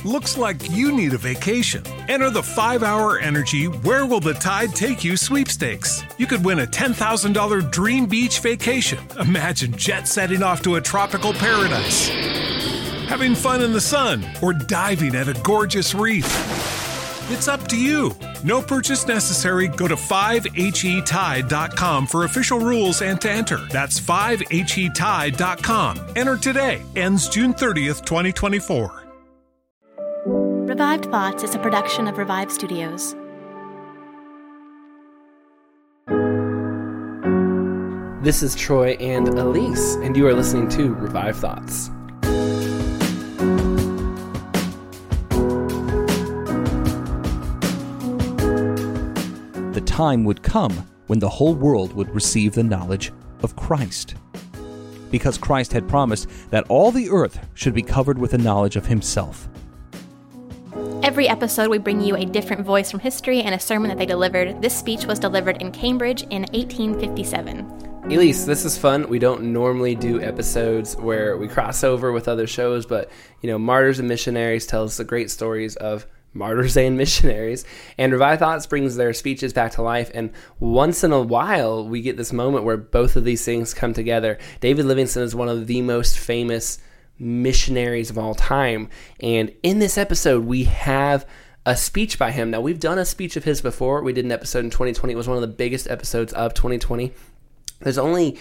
Looks like you need a vacation. Enter the 5-Hour Energy Where Will the Tide Take You sweepstakes. You could win a $10,000 dream beach vacation. Imagine jet setting off to a tropical paradise, having fun in the sun, or diving at a gorgeous reef. It's up to you. No purchase necessary. Go to 5HETide.com for official rules and to enter. That's 5HETide.com. Enter today. Ends June 30th, 2024. Revived Thoughts is a production of Revive Studios. This is Troy and Elise, and you are listening to Revive Thoughts. The time would come when the whole world would receive the knowledge of Christ, because Christ had promised that all the earth should be covered with the knowledge of himself. Every episode, we bring you a different voice from history and a sermon that they delivered. This speech was delivered in Cambridge in 1857. Elise, this is fun. We don't normally do episodes where we cross over with other shows, but, Martyrs and Missionaries tells the great stories of martyrs and missionaries, and Revive Thoughts brings their speeches back to life, and once in a while, we get this moment where both of these things come together. David Livingstone is one of the most famous missionaries of all time, and in this episode we have a speech by him. Now, we've done a speech of his before. We did an episode in 2020. It was one of the biggest episodes of 2020. There's only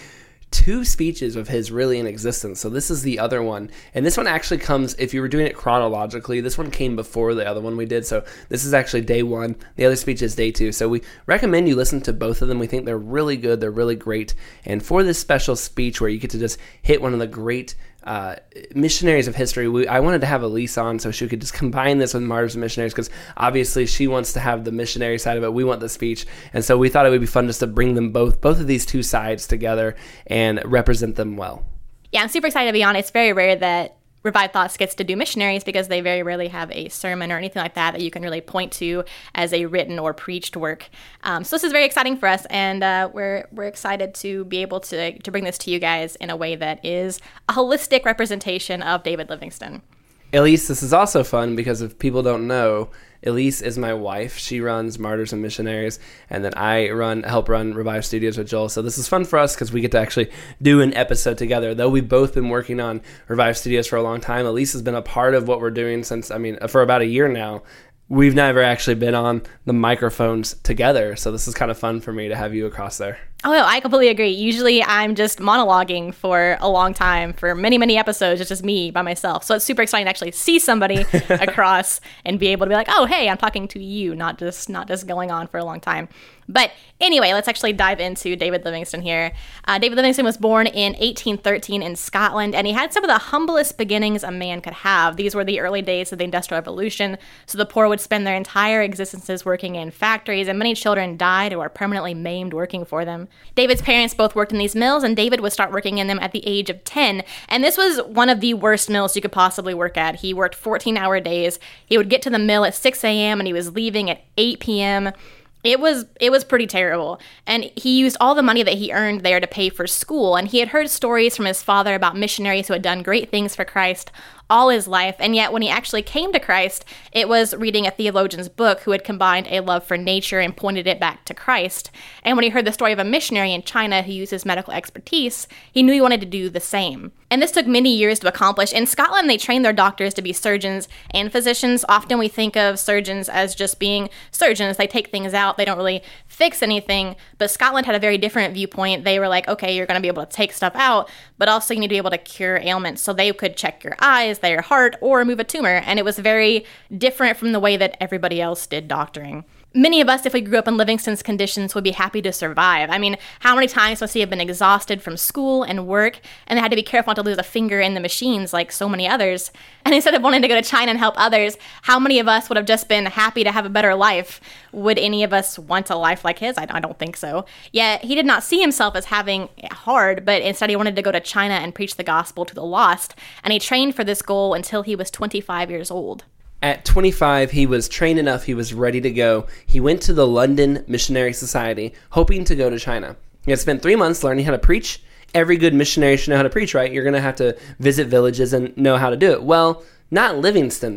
2 speeches of his really in existence, so this is the other one, and this one actually comes, if you were doing it chronologically, this one came before the other one we did, so this is actually day 1, the other speech is day 2, so we recommend you listen to both of them. We think they're really good, they're really great, and for this special speech where you get to just hit one of the great missionaries of history, I wanted to have Elise on so she could just combine this with Martyrs and Missionaries, because obviously she wants to have the missionary side of it, we want the speech, and so we thought it would be fun just to bring them both of these 2 sides together and represent them well. Yeah, I'm super excited to be on. It's very rare that Revive Thoughts gets to do missionaries because they very rarely have a sermon or anything like that you can really point to as a written or preached work. So this is very exciting for us, and we're excited to be able to bring this to you guys in a way that is a holistic representation of David Livingstone. Elise, this is also fun because if people don't know, Elise is my wife. She runs Martyrs and Missionaries, and then I help run Revive Studios with Joel. So this is fun for us because we get to actually do an episode together. Though we've both been working on Revive Studios for a long time, Elise has been a part of what we're doing for about a year now. We've never actually been on the microphones together, so this is kind of fun for me to have you across there. Oh, no, I completely agree. Usually I'm just monologuing for a long time. For many, many episodes, it's just me by myself. So it's super exciting to actually see somebody across and be able to be like, oh, hey, I'm talking to you, not just going on for a long time. But anyway, let's actually dive into David Livingstone here. David Livingstone was born in 1813 in Scotland, and he had some of the humblest beginnings a man could have. These were the early days of the Industrial Revolution, so the poor would spend their entire existences working in factories, and many children died or were permanently maimed working for them. David's parents both worked in these mills, and David would start working in them at the age of 10, and this was one of the worst mills you could possibly work at. He worked 14-hour days. He would get to the mill at 6 a.m., and he was leaving at 8 p.m., It was pretty terrible, and he used all the money that he earned there to pay for school, and he had heard stories from his father about missionaries who had done great things for Christ all his life, and yet when he actually came to Christ, it was reading a theologian's book who had combined a love for nature and pointed it back to Christ. And when he heard the story of a missionary in China who used his medical expertise, he knew he wanted to do the same. And this took many years to accomplish. In Scotland, they trained their doctors to be surgeons and physicians. Often we think of surgeons as just being surgeons. They take things out. They don't really fix anything. But Scotland had a very different viewpoint. They were like, okay, you're going to be able to take stuff out, but also you need to be able to cure ailments. So they could check your eyes, their heart, or remove a tumor. And it was very different from the way that everybody else did doctoring. Many of us, if we grew up in Livingstone's conditions, would be happy to survive. I mean, how many times must he have been exhausted from school and work, and they had to be careful not to lose a finger in the machines like so many others? And instead of wanting to go to China and help others, how many of us would have just been happy to have a better life? Would any of us want a life like his? I don't think so. Yet, he did not see himself as having it hard, but instead he wanted to go to China and preach the gospel to the lost, and he trained for this goal until he was 25 years old. At 25, he was trained enough, he was ready to go. He went to the London Missionary Society, hoping to go to China. He had spent 3 months learning how to preach. Every good missionary should know how to preach, right? You're going to have to visit villages and know how to do it. Well, not Livingstone, though.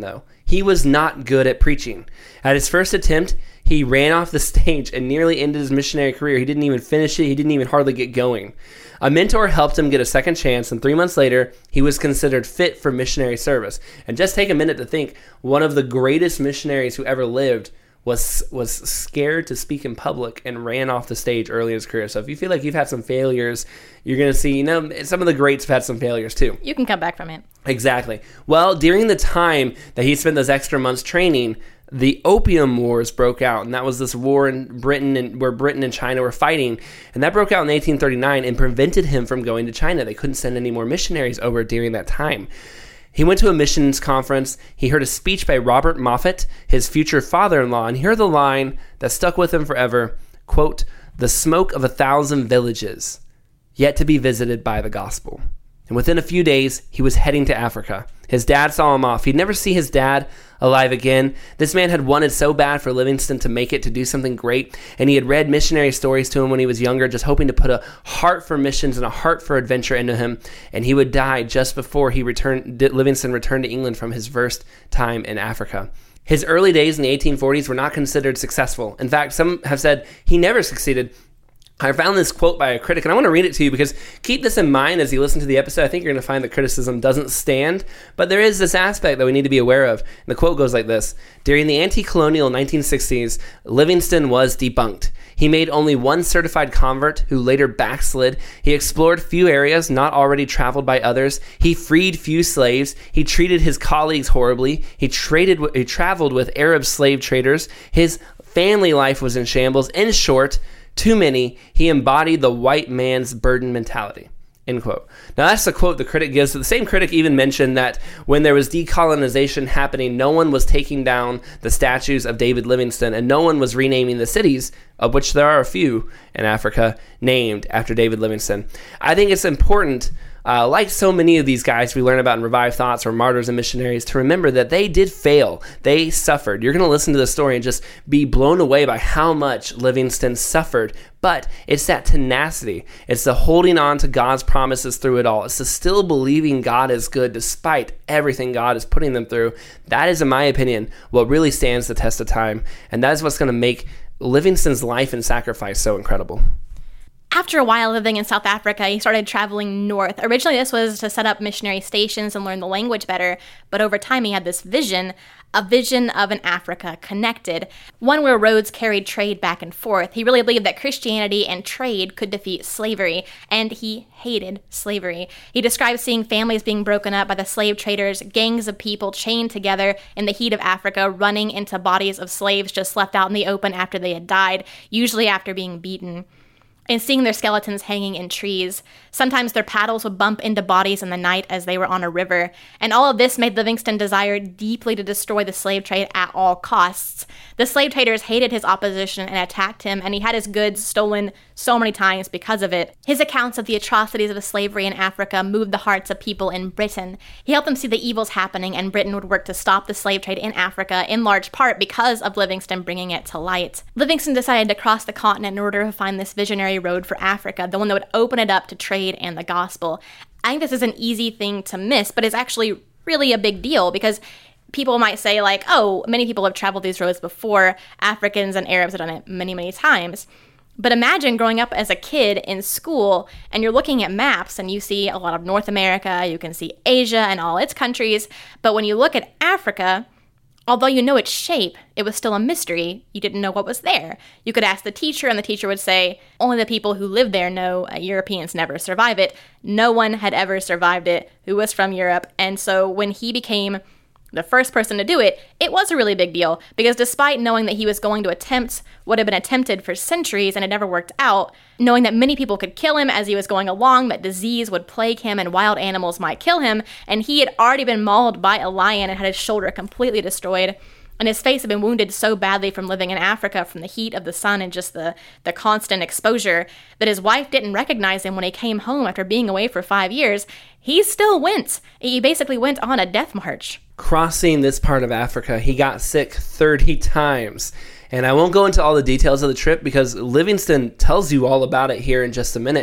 he was not good at preaching. At his first attempt, he ran off the stage and nearly ended his missionary career. He didn't even finish it. He didn't even hardly get going. A mentor helped him get a second chance, and 3 months later, he was considered fit for missionary service. And just take a minute to think, one of the greatest missionaries who ever lived was scared to speak in public and ran off the stage early in his career. So if you feel like you've had some failures, you're going to see, some of the greats have had some failures too. You can come back from it. Exactly. Well, during the time that he spent those extra months training, the Opium Wars broke out, and that was this war in Britain where Britain and China were fighting, and that broke out in 1839 and prevented him from going to China. They couldn't send any more missionaries over during that time. He went to a missions conference. He heard a speech by Robert Moffat, his future father-in-law, and he heard the line that stuck with him forever, quote, "The smoke of 1,000 villages, yet to be visited by the gospel." And within a few days, he was heading to Africa. His dad saw him off. He'd never see his dad alive again. This man had wanted so bad for Livingstone to make it, to do something great. And he had read missionary stories to him when he was younger, just hoping to put a heart for missions and a heart for adventure into him. And he would die just before Livingstone returned to England from his first time in Africa. His early days in the 1840s were not considered successful. In fact, some have said he never succeeded. I found this quote by a critic, and I want to read it to you because keep this in mind as you listen to the episode. I think you're going to find that criticism doesn't stand, but there is this aspect that we need to be aware of. And the quote goes like this: "During the anti-colonial 1960s, Livingstone was debunked. He made only one certified convert who later backslid. He explored few areas not already traveled by others. He freed few slaves. He treated his colleagues horribly. He traveled with Arab slave traders. His family life was in shambles. In short, too many, he embodied the white man's burden mentality." End quote. Now that's the quote the critic gives. The same critic even mentioned that when there was decolonization happening, no one was taking down the statues of David Livingstone, and no one was renaming the cities, of which there are a few in Africa, named after David Livingstone. I think it's important, like so many of these guys we learn about in Revived Thoughts or Martyrs and Missionaries, to remember that they did fail. They suffered. You're going to listen to the story and just be blown away by how much Livingstone suffered. But it's that tenacity. It's the holding on to God's promises through it all. It's the still believing God is good despite everything God is putting them through. That is, in my opinion, what really stands the test of time. And that is what's going to make Livingstone's life and sacrifice so incredible. After a while living in South Africa, he started traveling north. Originally, this was to set up missionary stations and learn the language better, but over time he had this vision, a vision of an Africa connected, one where roads carried trade back and forth. He really believed that Christianity and trade could defeat slavery, and he hated slavery. He described seeing families being broken up by the slave traders, gangs of people chained together in the heat of Africa, running into bodies of slaves just left out in the open after they had died, usually after being beaten, and seeing their skeletons hanging in trees. Sometimes their paddles would bump into bodies in the night as they were on a river. And all of this made Livingstone desire deeply to destroy the slave trade at all costs. The slave traders hated his opposition and attacked him, and he had his goods stolen so many times because of it. His accounts of the atrocities of slavery in Africa moved the hearts of people in Britain. He helped them see the evils happening, and Britain would work to stop the slave trade in Africa, in large part because of Livingstone bringing it to light. Livingstone decided to cross the continent in order to find this visionary road for Africa, the one that would open it up to trade and the gospel. I think this is an easy thing to miss, but it's actually really a big deal because people might say like, oh, many people have traveled these roads before. Africans and Arabs have done it many, many times. But imagine growing up as a kid in school and you're looking at maps and you see a lot of North America, you can see Asia and all its countries. But when you look at Africa, although you know its shape, it was still a mystery. You didn't know what was there. You could ask the teacher, and the teacher would say, only the people who live there know. Europeans never survive it. No one had ever survived it who was from Europe. And so when he became the first person to do it, it was a really big deal because despite knowing that he was going to attempt what had been attempted for centuries and it never worked out, knowing that many people could kill him as he was going along, that disease would plague him and wild animals might kill him, and he had already been mauled by a lion and had his shoulder completely destroyed, and his face had been wounded so badly from living in Africa from the heat of the sun and just the constant exposure that his wife didn't recognize him when he came home after being away for 5 years. He still went. He basically went on a death march. Crossing this part of Africa, he got sick 30 times. And I won't go into all the details of the trip because Livingstone tells you all about it here in just a minute.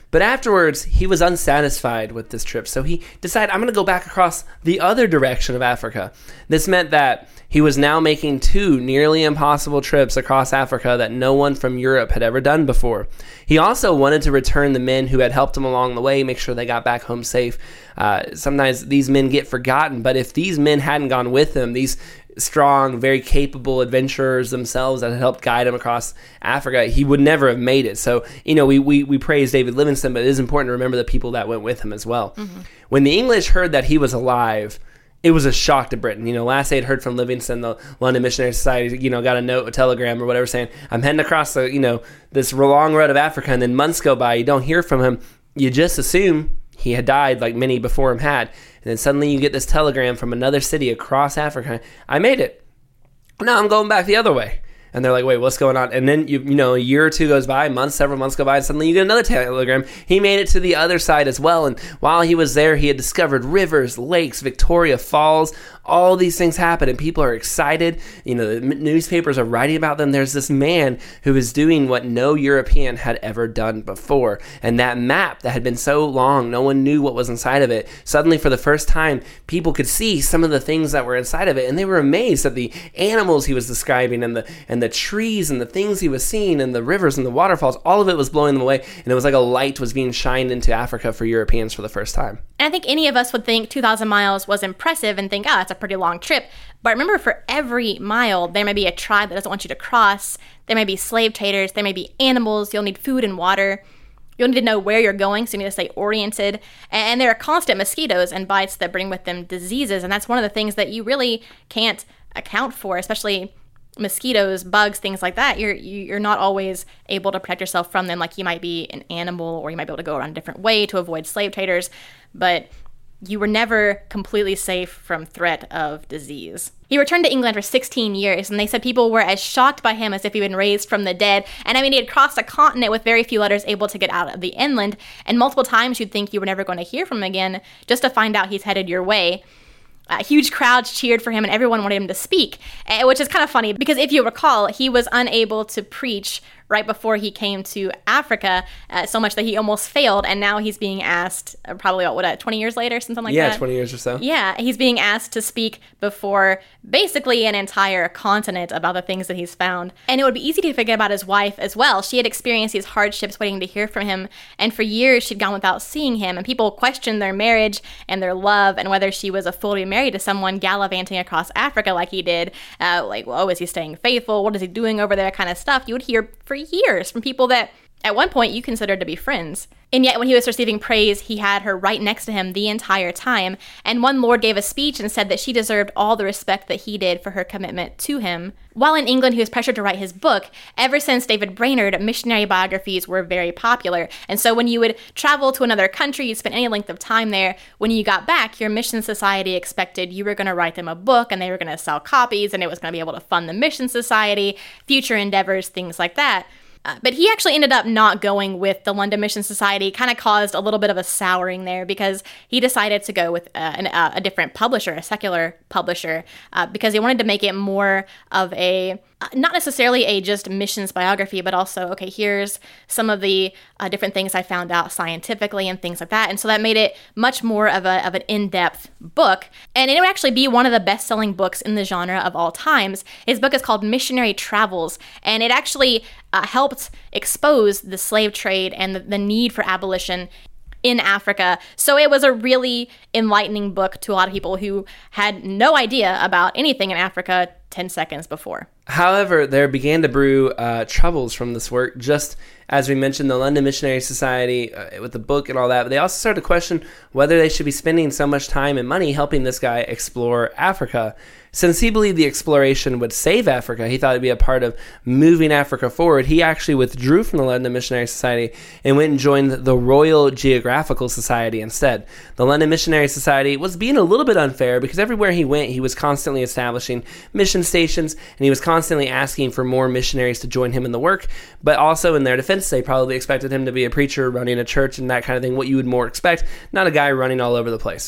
But afterwards, he was unsatisfied with this trip, so he decided, I'm going to go back across the other direction of Africa. This meant that he was now making 2 nearly impossible trips across Africa that no one from Europe had ever done before. He also wanted to return the men who had helped him along the way, make sure they got back home safe. Sometimes these men get forgotten, but if these men hadn't gone with him, these strong, very capable adventurers themselves that had helped guide him across Africa, he would never have made it. So, we praise David Livingstone, but it is important to remember the people that went with him as well. Mm-hmm. When the English heard that he was alive, it was a shock to Britain. Last they had heard from Livingstone, the London Missionary Society, got a telegram or whatever saying, I'm heading across this long road of Africa, and then months go by, you don't hear from him. You just assume he had died like many before him had. And then suddenly you get this telegram from another city across Africa. I made it. Now I'm going back the other way. And they're like, wait, what's going on? And then, a year or two goes by, several months go by, and suddenly you get another telegram. He made it to the other side as well. And while he was there, he had discovered rivers, lakes, Victoria Falls. All these things happen, and people are excited. The newspapers are writing about them. There's this man who is doing what no European had ever done before. And that map that had been so long, no one knew what was inside of it. Suddenly, for the first time, people could see some of the things that were inside of it. And they were amazed at the animals he was describing and the trees and the things he was seeing and the rivers and the waterfalls. All of it was blowing them away. And it was like a light was being shined into Africa for Europeans for the first time. And I think any of us would think 2,000 miles was impressive and think, it's a pretty long trip. But remember, for every mile, there may be a tribe that doesn't want you to cross. There may be slave traders. There may be animals. You'll need food and water. You'll need to know where you're going, so you need to stay oriented. And there are constant mosquitoes and bites that bring with them diseases. And that's one of the things that you really can't account for, especially mosquitoes, bugs, things like that. You're not always able to protect yourself from them like you might be an animal, or you might be able to go around a different way to avoid slave traders. But you were never completely safe from threat of disease. He returned to England for 16 years, and they said people were as shocked by him as if he'd been raised from the dead. And he had crossed a continent with very few letters, able to get out of the inland, and multiple times you'd think you were never going to hear from him again, just to find out he's headed your way. Huge crowds cheered for him, and everyone wanted him to speak, which is kind of funny because if you recall, he was unable to preach right before he came to Africa, so much that he almost failed, and now he's being asked, probably 20 years later, something like that? Yeah, 20 years or so. Yeah, he's being asked to speak before basically an entire continent about the things that he's found. And it would be easy to forget about his wife as well. She had experienced these hardships waiting to hear from him, and for years she'd gone without seeing him, and people questioned their marriage and their love, and whether she was a fool to be married to someone gallivanting across Africa like he did. Is he staying faithful? What is he doing over there? Kind of stuff you would hear for years from people that at one point you considered to be friends. And yet when he was receiving praise, he had her right next to him the entire time. And one lord gave a speech and said that she deserved all the respect that he did for her commitment to him. While in England, he was pressured to write his book. Ever since David Brainerd, missionary biographies were very popular. And so when you would travel to another country, you'd spend any length of time there, when you got back, your mission society expected you were going to write them a book, and they were going to sell copies, and it was going to be able to fund the mission society, future endeavors, things like that. But he actually ended up not going with the London Mission Society. Kind of caused a little bit of a souring there because he decided to go with a different publisher, a secular publisher, because he wanted to make it more of a, not necessarily a just missions biography, but also, okay, here's some of the different things I found out scientifically and things like that. And so that made it much more of an in-depth book. And it would actually be one of the best-selling books in the genre of all times. His book is called Missionary Travels, and it actually helped expose the slave trade and the need for abolition in Africa. So it was a really enlightening book to a lot of people who had no idea about anything in Africa 10 seconds before. However, there began to brew troubles from this work, just as we mentioned, the London Missionary Society with the book and all that. But they also started to question whether they should be spending so much time and money helping this guy explore Africa. Since he believed the exploration would save Africa, he thought it'd be a part of moving Africa forward. He actually withdrew from the London Missionary Society and went and joined the Royal Geographical Society instead. The London Missionary Society was being a little bit unfair because everywhere he went, he was constantly establishing mission stations, and he was constantly asking for more missionaries to join him in the work. But also in their defense, they probably expected him to be a preacher running a church and that kind of thing, what you would more expect, not a guy running all over the place.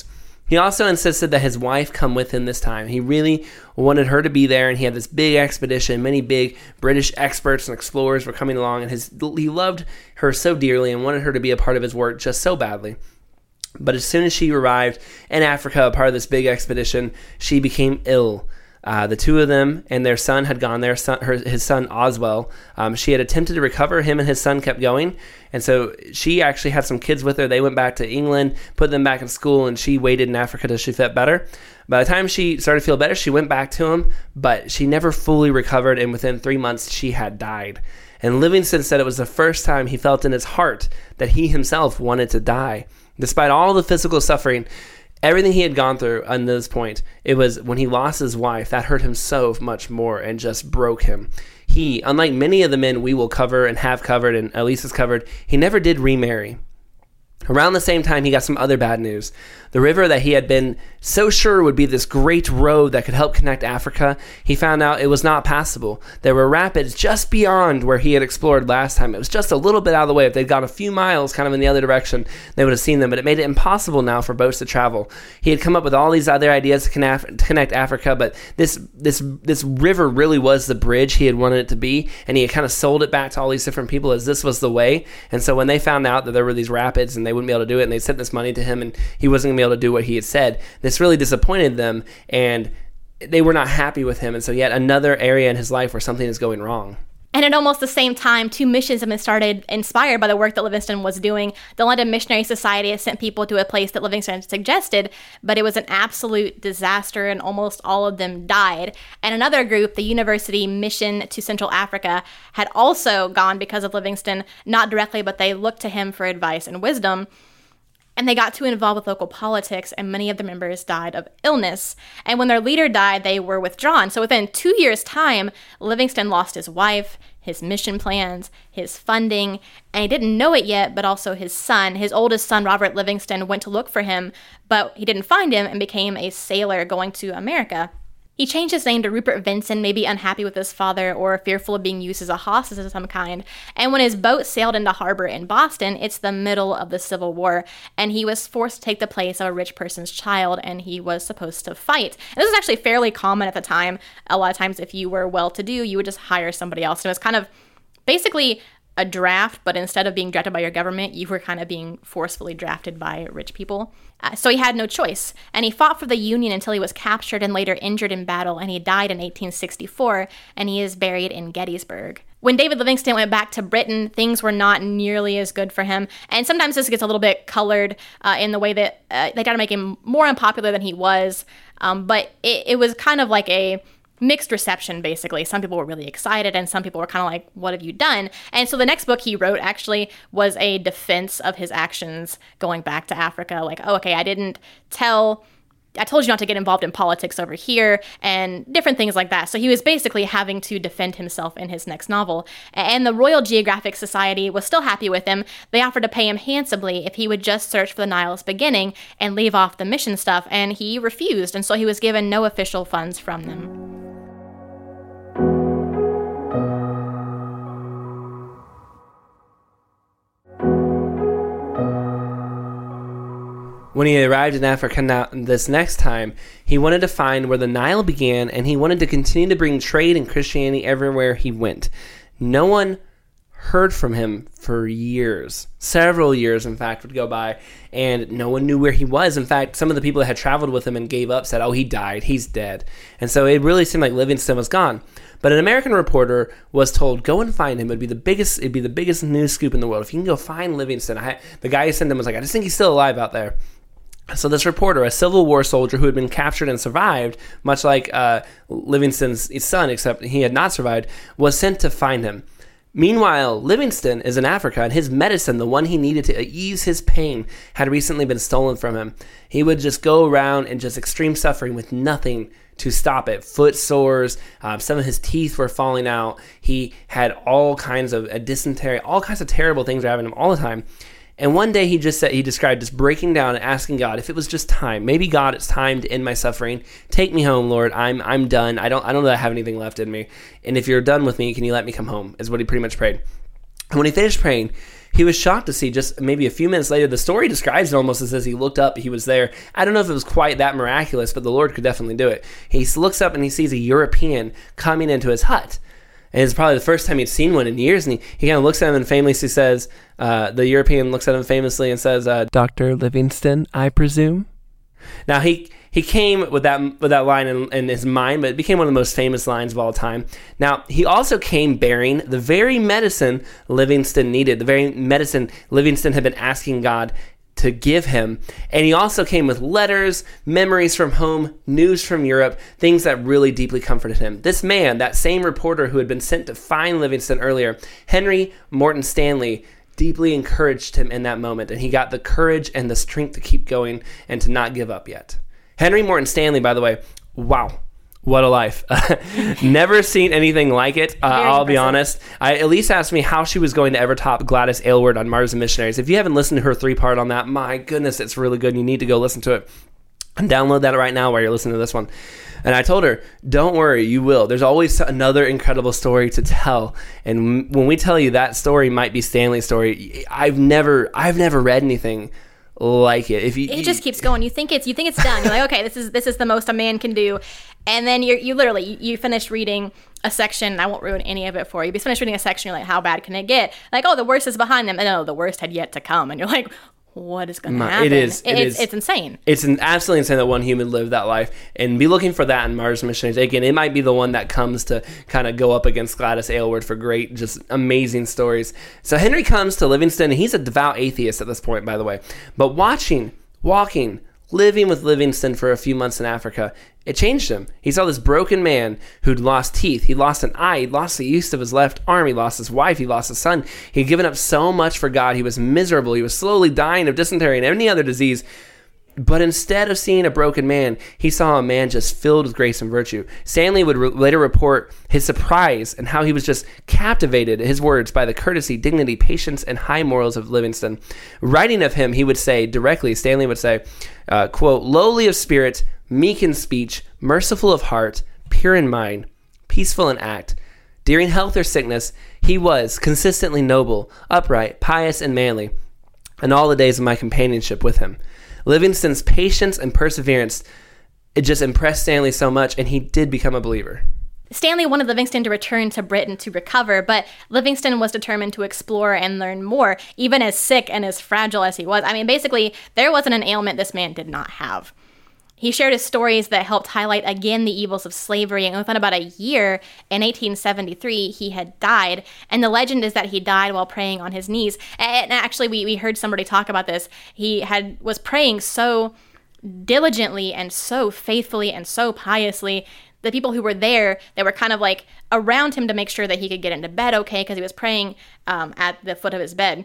He also insisted that his wife come with him this time. He really wanted her to be there, and he had this big expedition. Many big British experts and explorers were coming along, and he loved her so dearly and wanted her to be a part of his work just so badly. But as soon as she arrived in Africa, a part of this big expedition, she became ill. The two of them and their son had gone there, his son Oswell. She had attempted to recover. Him and his son kept going. And so she actually had some kids with her. They went back to England, put them back in school, and she waited in Africa till she felt better. By the time she started to feel better, she went back to him, but she never fully recovered, and within 3 months, she had died. And Livingstone said it was the first time he felt in his heart that he himself wanted to die. Despite all the physical suffering, everything he had gone through on this point, it was when he lost his wife, that hurt him so much more and just broke him. He, unlike many of the men we will cover and have covered and Elise has covered, he never did remarry. Around the same time, he got some other bad news. The river that he had been so sure would be this great road that could help connect Africa, he found out it was not passable. There were rapids just beyond where he had explored last time. It was just a little bit out of the way. If they'd gone a few miles kind of in the other direction, they would have seen them, but it made it impossible now for boats to travel. He had come up with all these other ideas to connect Africa, but this river really was the bridge he had wanted it to be, and he had kind of sold it back to all these different people as this was the way. And so when they found out that there were these rapids and they wouldn't be able to do it, and they sent this money to him and he wasn't going to be able to do what he had said, this really disappointed them, and they were not happy with him. And so yet another area in his life where something is going wrong. And at almost the same time, 2 missions have been started inspired by the work that Livingstone was doing. The London Missionary Society has sent people to a place that Livingstone suggested, but it was an absolute disaster and almost all of them died. And another group, the University Mission to Central Africa, had also gone because of Livingstone, not directly, but they looked to him for advice and wisdom. And they got too involved with local politics, and many of the members died of illness. And when their leader died, they were withdrawn. So within 2 years' time, Livingstone lost his wife, his mission plans, his funding, and he didn't know it yet, but also his son. His oldest son, Robert Livingstone, went to look for him, but he didn't find him and became a sailor going to America. He changed his name to Rupert Vincent, maybe unhappy with his father or fearful of being used as a hostage of some kind. And when his boat sailed into harbor in Boston, it's the middle of the Civil War, and he was forced to take the place of a rich person's child, and he was supposed to fight. And this is actually fairly common at the time. A lot of times if you were well-to-do, you would just hire somebody else. And it was kind of basically a draft, but instead of being drafted by your government, you were kind of being forcefully drafted by rich people. So he had no choice, and he fought for the Union until he was captured and later injured in battle, and he died in 1864, and he is buried in Gettysburg. When David Livingstone went back to Britain, things were not nearly as good for him, and sometimes this gets a little bit colored in the way that they try to make him more unpopular than he was, but it was kind of like a mixed reception, basically. Some people were really excited, and some people were kind of like, what have you done? And so the next book he wrote actually was a defense of his actions going back to Africa. Like, oh, okay, I told you not to get involved in politics over here, and different things like that. So he was basically having to defend himself in his next novel. And the Royal Geographic Society was still happy with him. They offered to pay him handsomely if he would just search for the Nile's beginning and leave off the mission stuff, and he refused, and so he was given no official funds from them. When he arrived in Africa now, this next time, he wanted to find where the Nile began, and he wanted to continue to bring trade and Christianity everywhere he went. No one heard from him for years. Several years, in fact, would go by, and no one knew where he was. In fact, some of the people that had traveled with him and gave up said, oh, he died, he's dead. And so it really seemed like Livingstone was gone. But an American reporter was told, go and find him. It'd be the biggest news scoop in the world. If you can go find Livingstone. The guy who sent him was like, I just think he's still alive out there. So this reporter, a Civil War soldier who had been captured and survived, much like Livingstone's son, except he had not survived, was sent to find him. Meanwhile, Livingstone is in Africa, and his medicine, the one he needed to ease his pain, had recently been stolen from him. He would just go around in just extreme suffering with nothing to stop it. Foot sores, some of his teeth were falling out. He had all kinds of dysentery, all kinds of terrible things were happening to him all the time. And one day he described just breaking down and asking God if it was just time. Maybe God, it's time to end my suffering. Take me home, Lord. I'm done. I don't know that I have anything left in me. And if you're done with me, can you let me come home? Is what he pretty much prayed. And when he finished praying, he was shocked to see just maybe a few minutes later, the story describes it almost as he looked up, he was there. I don't know if it was quite that miraculous, but the Lord could definitely do it. He looks up and he sees a European coming into his hut. And it's probably the first time he'd seen one in years, and he kind of looks at him and famously says, the European looks at him famously and says, Dr. Livingston, I presume? Now, he came with that line in his mind, but it became one of the most famous lines of all time. Now, he also came bearing the very medicine Livingston needed, the very medicine Livingston had been asking God to give him. And he also came with letters, memories from home, news from Europe, things that really deeply comforted him. This man, that same reporter who had been sent to find Livingston earlier, Henry Morton Stanley, deeply encouraged him in that moment. And he got the courage and the strength to keep going and to not give up yet. Henry Morton Stanley, by the way, wow. What a life. Never seen anything like it. I'll be honest. Elise asked me how she was going to ever top Gladys Aylward on Martyrs and Missionaries. If you haven't listened to her 3-part on that, my goodness, it's really good. You need to go listen to it. And download that right now while you're listening to this one. And I told her, don't worry, you will. There's always another incredible story to tell. And when we tell you that story might be Stanley's story, I've never read anything like it. It just keeps going. You think it's done. You're like, okay, this is the most a man can do, and then you literally finish reading a section. I won't ruin any of it for you. You finish reading a section, you're like, how bad can it get? Like, oh, the worst is behind them. And no, the worst had yet to come. And you're like, what is going to happen? It's insane. It's absolutely insane that one human lived that life, and be looking for that in Martyrs and Missionaries. Again, it might be the one that comes to kind of go up against Gladys Aylward for great, just amazing stories. So Henry comes to Livingston, and he's a devout atheist at this point, by the way. But walking, living with Livingston for a few months in Africa, it changed him. He saw this broken man who'd lost teeth. He lost an eye. He lost the use of his left arm. He lost his wife. He lost his son. He'd given up so much for God. He was miserable. He was slowly dying of dysentery and any other disease. But instead of seeing a broken man, he saw a man just filled with grace and virtue. Stanley would later report his surprise and how he was just captivated, his words, by the courtesy, dignity, patience, and high morals of Livingston. Writing of him, he would say directly, Stanley would say, quote, lowly of spirit, meek in speech, merciful of heart, pure in mind, peaceful in act. During health or sickness, he was consistently noble, upright, pious, and manly, in all the days of my companionship with him. Livingston's patience and perseverance, it just impressed Stanley so much, and he did become a believer. Stanley wanted Livingston to return to Britain to recover, but Livingston was determined to explore and learn more, even as sick and as fragile as he was. I mean, basically, there wasn't an ailment this man did not have. He shared his stories that helped highlight again the evils of slavery, and within about a year, in 1873, he had died, and the legend is that he died while praying on his knees. And actually, we heard somebody talk about this. He was praying so diligently and so faithfully and so piously. The people who were there, they were kind of like around him to make sure that he could get into bed okay, because he was praying at the foot of his bed.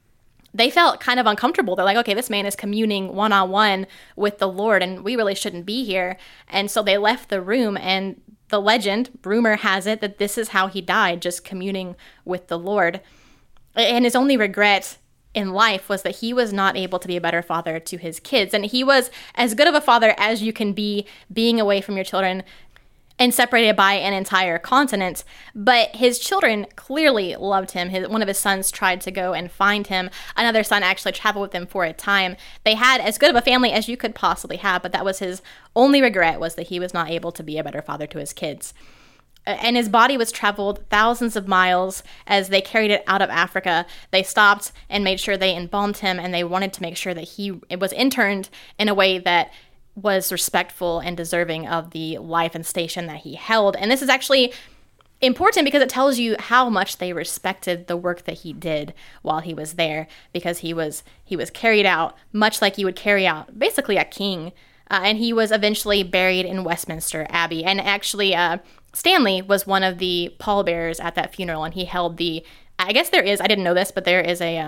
They felt kind of uncomfortable. They're like, okay, this man is communing one-on-one with the Lord, and we really shouldn't be here. And so they left the room, and the legend, rumor has it, that this is how he died, just communing with the Lord. And his only regret in life was that he was not able to be a better father to his kids. And he was as good of a father as you can be, being away from your children and separated by an entire continent. But his children clearly loved him. One of his sons tried to go and find him. Another son actually traveled with him for a time. They had as good of a family as you could possibly have, but that was his only regret, was that he was not able to be a better father to his kids. And his body was traveled thousands of miles as they carried it out of Africa. They stopped and made sure they embalmed him, and they wanted to make sure that it was interned in a way that was respectful and deserving of the life and station that he held. And this is actually important because it tells you how much they respected the work that he did while he was there, because he was carried out much like you would carry out basically a king. And he was eventually buried in Westminster Abbey. And actually, Stanley was one of the pallbearers at that funeral, and he held I didn't know this, but there is a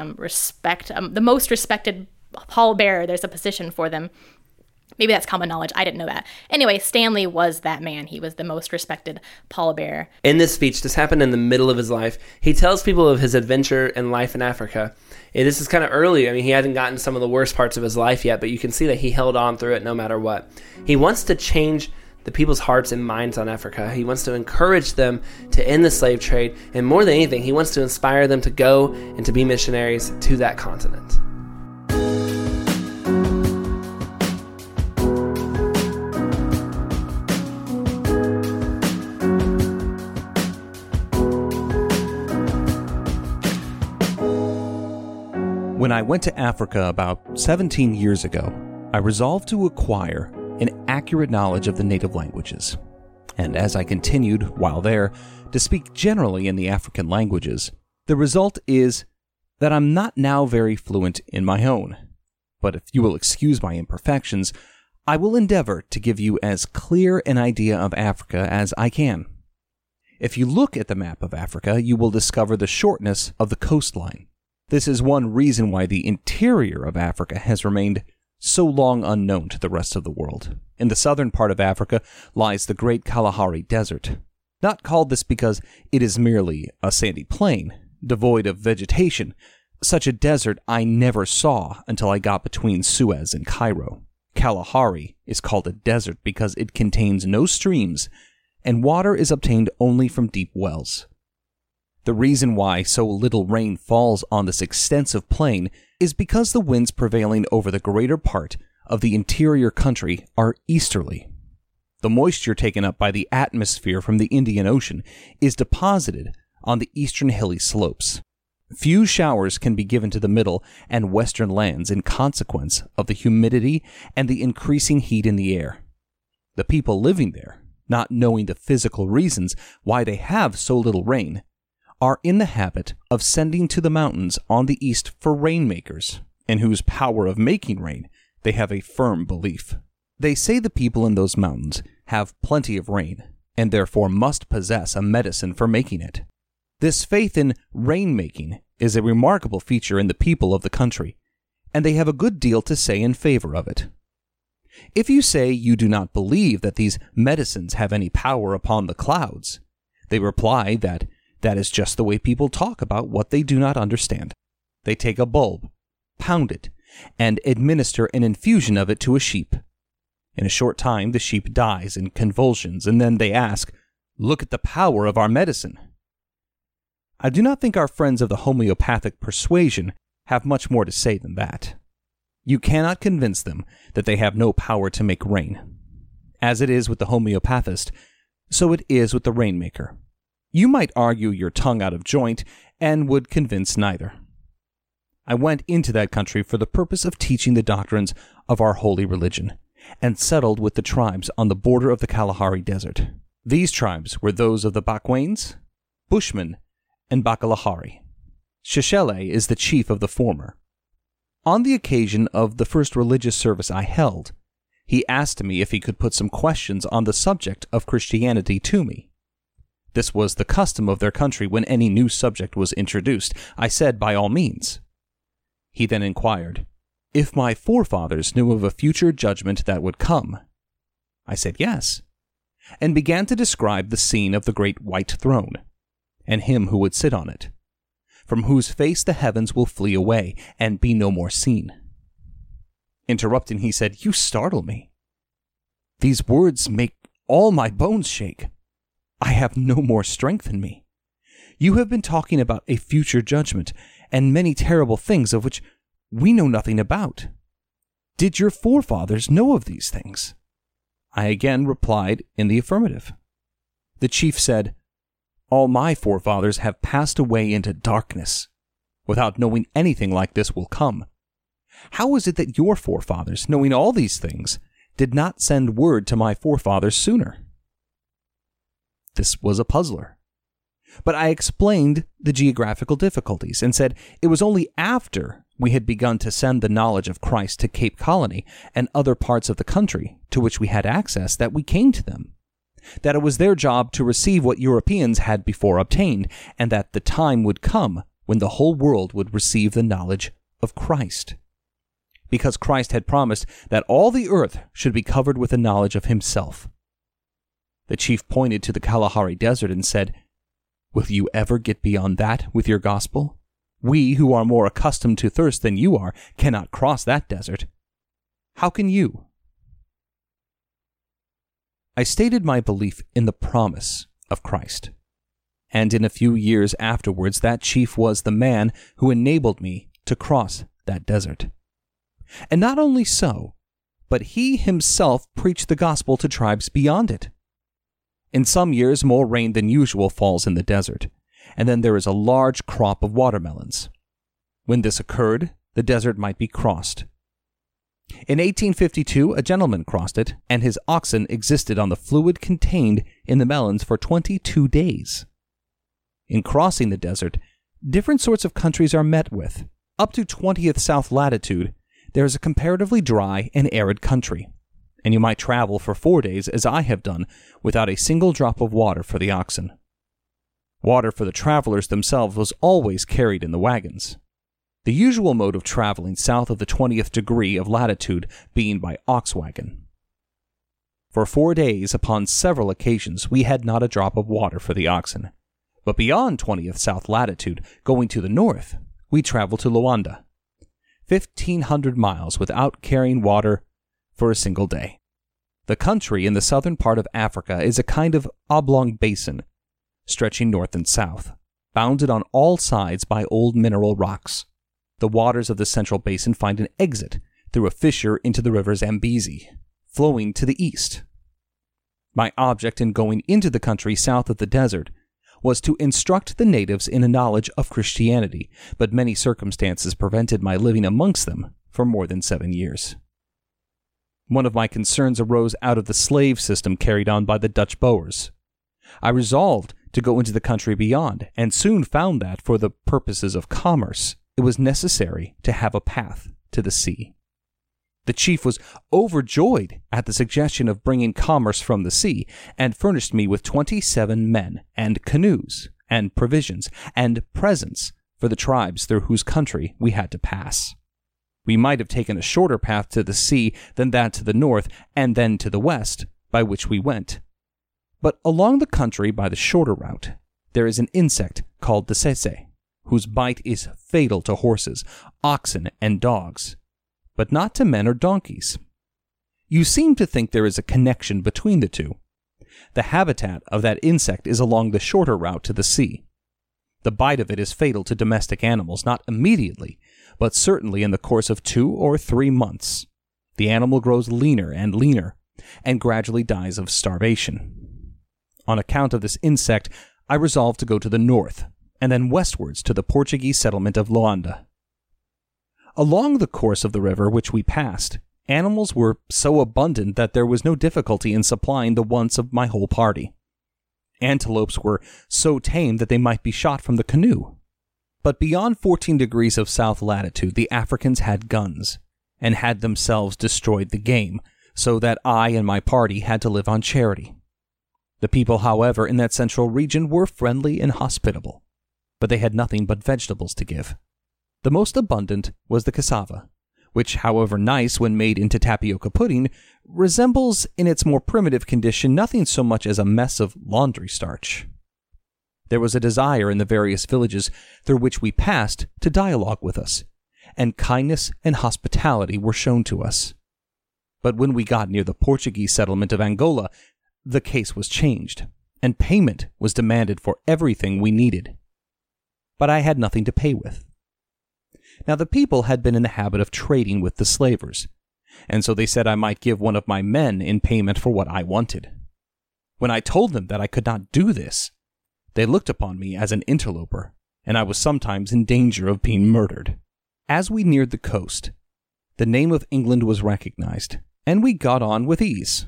the most respected pallbearer. There's a position for them. Maybe that's common knowledge. I didn't know that. Anyway, Stanley was that man. He was the most respected pallbearer. In this speech, this happened in the middle of his life. He tells people of his adventure and life in Africa. And this is kind of early. I mean, he hadn't gotten some of the worst parts of his life yet, but you can see that he held on through it no matter what. He wants to change the people's hearts and minds on Africa. He wants to encourage them to end the slave trade, and more than anything, he wants to inspire them to go and to be missionaries to that continent. When I went to Africa about 17 years ago, I resolved to acquire an accurate knowledge of the native languages. And as I continued, while there, to speak generally in the African languages, the result is that I'm not now very fluent in my own. But if you will excuse my imperfections, I will endeavor to give you as clear an idea of Africa as I can. If you look at the map of Africa, you will discover the shortness of the coastline. This is one reason why the interior of Africa has remained so long unknown to the rest of the world. In the southern part of Africa lies the Great Kalahari Desert. Not called this because it is merely a sandy plain, devoid of vegetation. Such a desert I never saw until I got between Suez and Cairo. Kalahari is called a desert because it contains no streams, and water is obtained only from deep wells. The reason why so little rain falls on this extensive plain is because the winds prevailing over the greater part of the interior country are easterly. The moisture taken up by the atmosphere from the Indian Ocean is deposited on the eastern hilly slopes. Few showers can be given to the middle and western lands in consequence of the humidity and the increasing heat in the air. The people living there, not knowing the physical reasons why they have so little rain, are in the habit of sending to the mountains on the east for rainmakers, in whose power of making rain they have a firm belief. They say the people in those mountains have plenty of rain, and therefore must possess a medicine for making it. This faith in rain-making is a remarkable feature in the people of the country, and they have a good deal to say in favor of it. If you say you do not believe that these medicines have any power upon the clouds, they reply that is just the way people talk about what they do not understand. They take a bulb, pound it, and administer an infusion of it to a sheep. In a short time, the sheep dies in convulsions, and then they ask, "Look at the power of our medicine." I do not think our friends of the homeopathic persuasion have much more to say than that. You cannot convince them that they have no power to make rain. As it is with the homeopathist, so it is with the rainmaker. You might argue your tongue out of joint and would convince neither. I went into that country for the purpose of teaching the doctrines of our holy religion, and settled with the tribes on the border of the Kalahari Desert. These tribes were those of the Bakwains, Bushmen, and Bakalahari. Sheshele is the chief of the former. On the occasion of the first religious service I held, he asked me if he could put some questions on the subject of Christianity to me. This was the custom of their country when any new subject was introduced. I said, by all means. He then inquired, if my forefathers knew of a future judgment that would come. I said yes, and began to describe the scene of the great white throne, and him who would sit on it, from whose face the heavens will flee away, and be no more seen. Interrupting, he said, "You startle me. These words make all my bones shake. I have no more strength in me. You have been talking about a future judgment, and many terrible things of which we know nothing about. Did your forefathers know of these things?" I again replied in the affirmative. The chief said, "All my forefathers have passed away into darkness, without knowing anything like this will come. How is it that your forefathers, knowing all these things, did not send word to my forefathers sooner?" This was a puzzler. But I explained the geographical difficulties and said it was only after we had begun to send the knowledge of Christ to Cape Colony and other parts of the country to which we had access that we came to them, that it was their job to receive what Europeans had before obtained, and that the time would come when the whole world would receive the knowledge of Christ. Because Christ had promised that all the earth should be covered with the knowledge of himself. The chief pointed to the Kalahari Desert and said, "Will you ever get beyond that with your gospel? We, who are more accustomed to thirst than you are, cannot cross that desert. How can you?" I stated my belief in the promise of Christ. And in a few years afterwards, that chief was the man who enabled me to cross that desert. And not only so, but he himself preached the gospel to tribes beyond it. In some years, more rain than usual falls in the desert, and then there is a large crop of watermelons. When this occurred, the desert might be crossed. In 1852, a gentleman crossed it, and his oxen existed on the fluid contained in the melons for 22 days. In crossing the desert, different sorts of countries are met with. Up to 20th south latitude, there is a comparatively dry and arid country, and you might travel for 4 days, as I have done, without a single drop of water for the oxen. Water for the travelers themselves was always carried in the wagons, the usual mode of traveling south of the 20th degree of latitude being by ox wagon. For 4 days, upon several occasions, we had not a drop of water for the oxen, but beyond 20th south latitude, going to the north, we traveled to Luanda, 1,500 miles without carrying water for a single day. The country in the southern part of Africa is a kind of oblong basin, stretching north and south, bounded on all sides by old mineral rocks. The waters of the central basin find an exit through a fissure into the river Zambezi, flowing to the east. My object in going into the country south of the desert was to instruct the natives in a knowledge of Christianity, but many circumstances prevented my living amongst them for more than 7 years. One of my concerns arose out of the slave system carried on by the Dutch Boers. I resolved to go into the country beyond, and soon found that, for the purposes of commerce, it was necessary to have a path to the sea. The chief was overjoyed at the suggestion of bringing commerce from the sea, and furnished me with 27 men, and canoes, and provisions, and presents for the tribes through whose country we had to pass. We might have taken a shorter path to the sea than that to the north, and then to the west, by which we went. But along the country by the shorter route, there is an insect called the tsetse, whose bite is fatal to horses, oxen, and dogs, but not to men or donkeys. You seem to think there is a connection between the two. The habitat of that insect is along the shorter route to the sea. The bite of it is fatal to domestic animals, not immediately, but certainly in the course of 2 or 3 months. The animal grows leaner, and gradually dies of starvation. On account of this insect, I resolved to go to the north, and then westwards to the Portuguese settlement of Luanda. Along the course of the river which we passed, animals were so abundant that there was no difficulty in supplying the wants of my whole party. Antelopes were so tame that they might be shot from the canoe. But beyond 14 degrees of south latitude, the Africans had guns, and had themselves destroyed the game, so that I and my party had to live on charity. The people, however, in that central region were friendly and hospitable, but they had nothing but vegetables to give. The most abundant was the cassava, which, however nice when made into tapioca pudding, resembles in its more primitive condition nothing so much as a mess of laundry starch. There was a desire in the various villages through which we passed to dialogue with us, and kindness and hospitality were shown to us. But when we got near the Portuguese settlement of Angola, the case was changed, and payment was demanded for everything we needed. But I had nothing to pay with. Now the people had been in the habit of trading with the slavers, and so they said I might give one of my men in payment for what I wanted. When I told them that I could not do this, they looked upon me as an interloper, and I was sometimes in danger of being murdered. As we neared the coast, the name of England was recognized, and we got on with ease.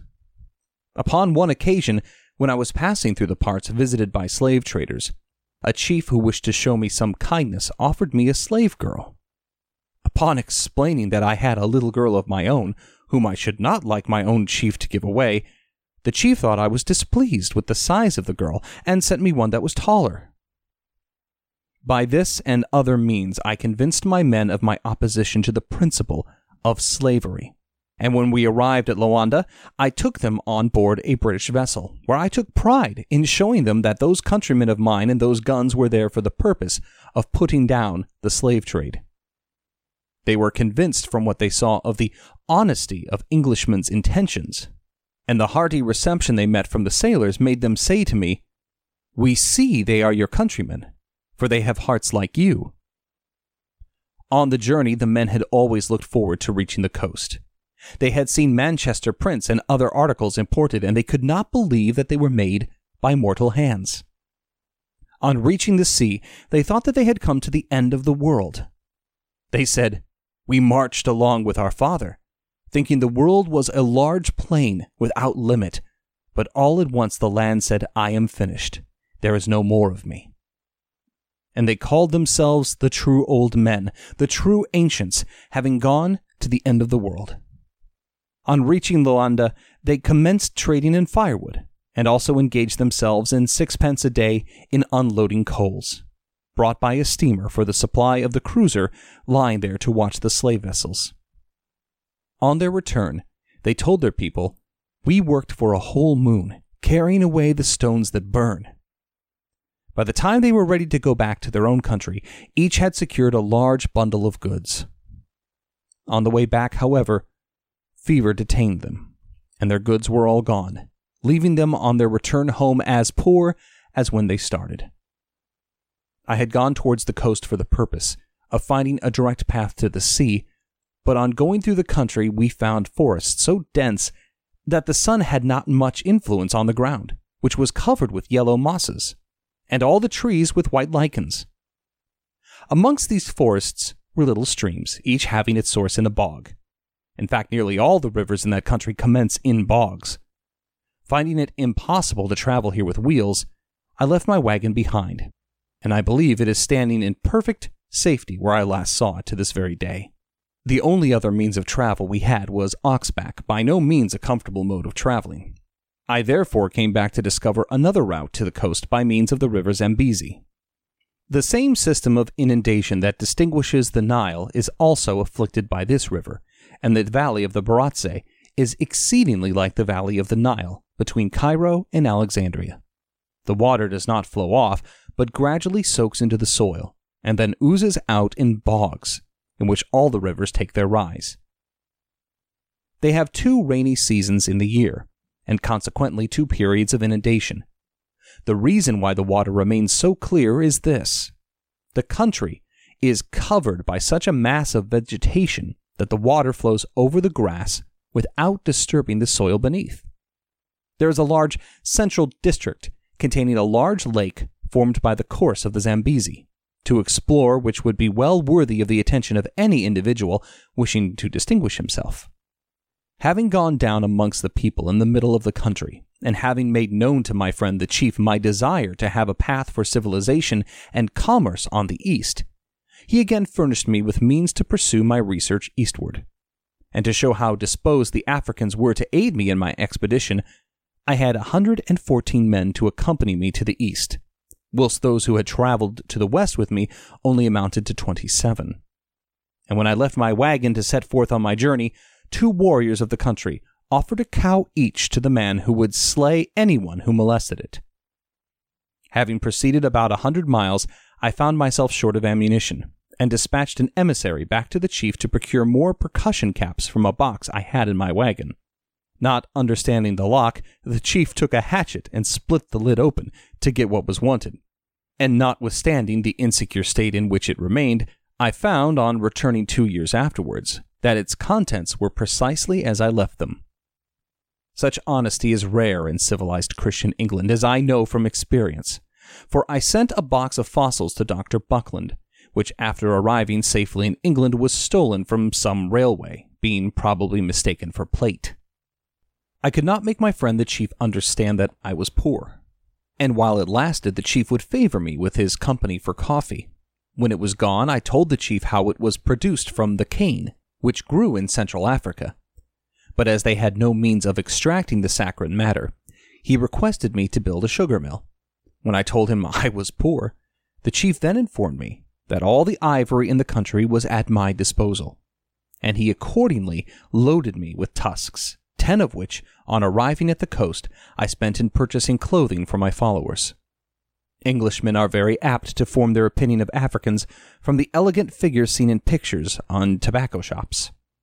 Upon one occasion, when I was passing through the parts visited by slave traders, a chief who wished to show me some kindness offered me a slave girl. Upon explaining that I had a little girl of my own, whom I should not like my own chief to give away, the chief thought I was displeased with the size of the girl, and sent me one that was taller. By this and other means I convinced my men of my opposition to the principle of slavery, and when we arrived at Luanda, I took them on board a British vessel, where I took pride in showing them that those countrymen of mine and those guns were there for the purpose of putting down the slave trade. They were convinced from what they saw of the honesty of Englishmen's intentions, And the hearty reception they met from the sailors made them say to me, "We see they are your countrymen, for they have hearts like you." On the journey, the men had always looked forward to reaching the coast. They had seen Manchester prints and other articles imported, and they could not believe that they were made by mortal hands. On reaching the sea, they thought that they had come to the end of the world. They said, "We marched along with our father, thinking the world was a large plain without limit, but all at once the land said, 'I am finished. There is no more of me.'" And they called themselves the true old men, the true ancients, having gone to the end of the world. On reaching Luanda, they commenced trading in firewood, and also engaged themselves in 6 pence a day in unloading coals, brought by a steamer for the supply of the cruiser lying there to watch the slave vessels. On their return, they told their people, "We worked for a whole moon, carrying away the stones that burn." By the time they were ready to go back to their own country, each had secured a large bundle of goods. On the way back, however, fever detained them, and their goods were all gone, leaving them on their return home as poor as when they started. I had gone towards the coast for the purpose of finding a direct path to the sea, but on going through the country we found forests so dense that the sun had not much influence on the ground, which was covered with yellow mosses, and all the trees with white lichens. Amongst these forests were little streams, each having its source in a bog. In fact, nearly all the rivers in that country commence in bogs. Finding it impossible to travel here with wheels, I left my wagon behind, and I believe it is standing in perfect safety where I last saw it to this very day. The only other means of travel we had was oxback, by no means a comfortable mode of traveling. I therefore came back to discover another route to the coast by means of the river Zambezi. The same system of inundation that distinguishes the Nile is also afflicted by this river, and the valley of the Baratze is exceedingly like the valley of the Nile between Cairo and Alexandria. The water does not flow off, but gradually soaks into the soil, and then oozes out in bogs, in which all the rivers take their rise. They have 2 rainy seasons in the year, and consequently 2 periods of inundation. The reason why the water remains so clear is this: the country is covered by such a mass of vegetation that the water flows over the grass without disturbing the soil beneath. There is a large central district containing a large lake formed by the course of the Zambezi, to explore which would be well worthy of the attention of any individual wishing to distinguish himself. Having gone down amongst the people in the middle of the country, and having made known to my friend the chief my desire to have a path for civilization and commerce on the east, he again furnished me with means to pursue my research eastward. And to show how disposed the Africans were to aid me in my expedition, I had 114 men to accompany me to the east, whilst those who had traveled to the west with me only amounted to 27. And when I left my wagon to set forth on my journey, 2 warriors of the country offered a cow each to the man who would slay anyone who molested it. Having proceeded about 100 miles, I found myself short of ammunition, and dispatched an emissary back to the chief to procure more percussion caps from a box I had in my wagon. Not understanding the lock, the chief took a hatchet and split the lid open to get what was wanted, and notwithstanding the insecure state in which it remained, I found, on returning 2 years afterwards, that its contents were precisely as I left them. Such honesty is rare in civilized Christian England, as I know from experience, for I sent a box of fossils to Dr. Buckland, which after arriving safely in England was stolen from some railway, being probably mistaken for plate. I could not make my friend the chief understand that I was poor, and while it lasted the chief would favor me with his company for coffee. When it was gone, I told the chief how it was produced from the cane, which grew in Central Africa. But as they had no means of extracting the saccharine matter, he requested me to build a sugar mill. When I told him I was poor, the chief then informed me that all the ivory in the country was at my disposal, and he accordingly loaded me with tusks, 10 of which, on arriving at the coast, I spent in purchasing clothing for my followers. Englishmen are very apt to form their opinion of Africans from the elegant figures seen in pictures on tobacco shops.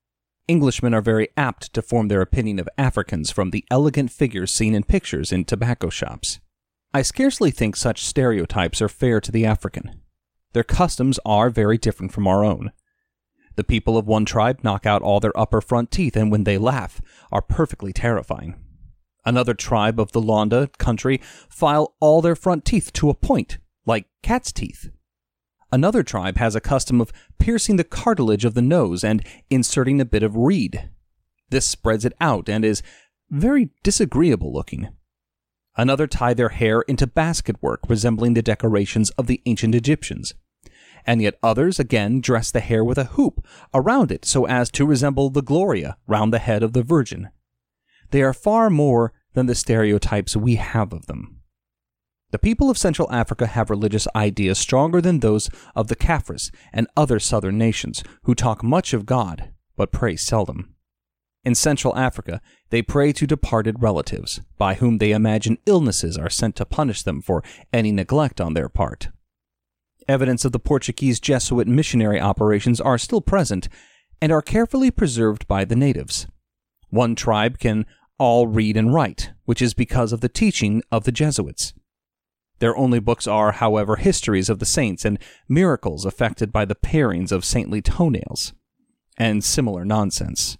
Englishmen are very apt to form their opinion of Africans from the elegant figures seen in pictures in tobacco shops. I scarcely think such stereotypes are fair to the African. Their customs are very different from our own. The people of one tribe knock out all their upper front teeth and when they laugh are perfectly terrifying. Another tribe of the Londa country file all their front teeth to a point, like cat's teeth. Another tribe has a custom of piercing the cartilage of the nose and inserting a bit of reed. This spreads it out and is very disagreeable looking. Another tie their hair into basket work resembling the decorations of the ancient Egyptians. And yet others again dress the hair with a hoop around it so as to resemble the Gloria round the head of the Virgin. They are far more than the stereotypes we have of them. The people of Central Africa have religious ideas stronger than those of the Caffres and other southern nations, who talk much of God, but pray seldom. In Central Africa, they pray to departed relatives, by whom they imagine illnesses are sent to punish them for any neglect on their part. Evidence of the Portuguese Jesuit missionary operations are still present, and are carefully preserved by the natives. One tribe can all read and write, which is because of the teaching of the Jesuits. Their only books are, however, histories of the saints and miracles effected by the parings of saintly toenails, and similar nonsense.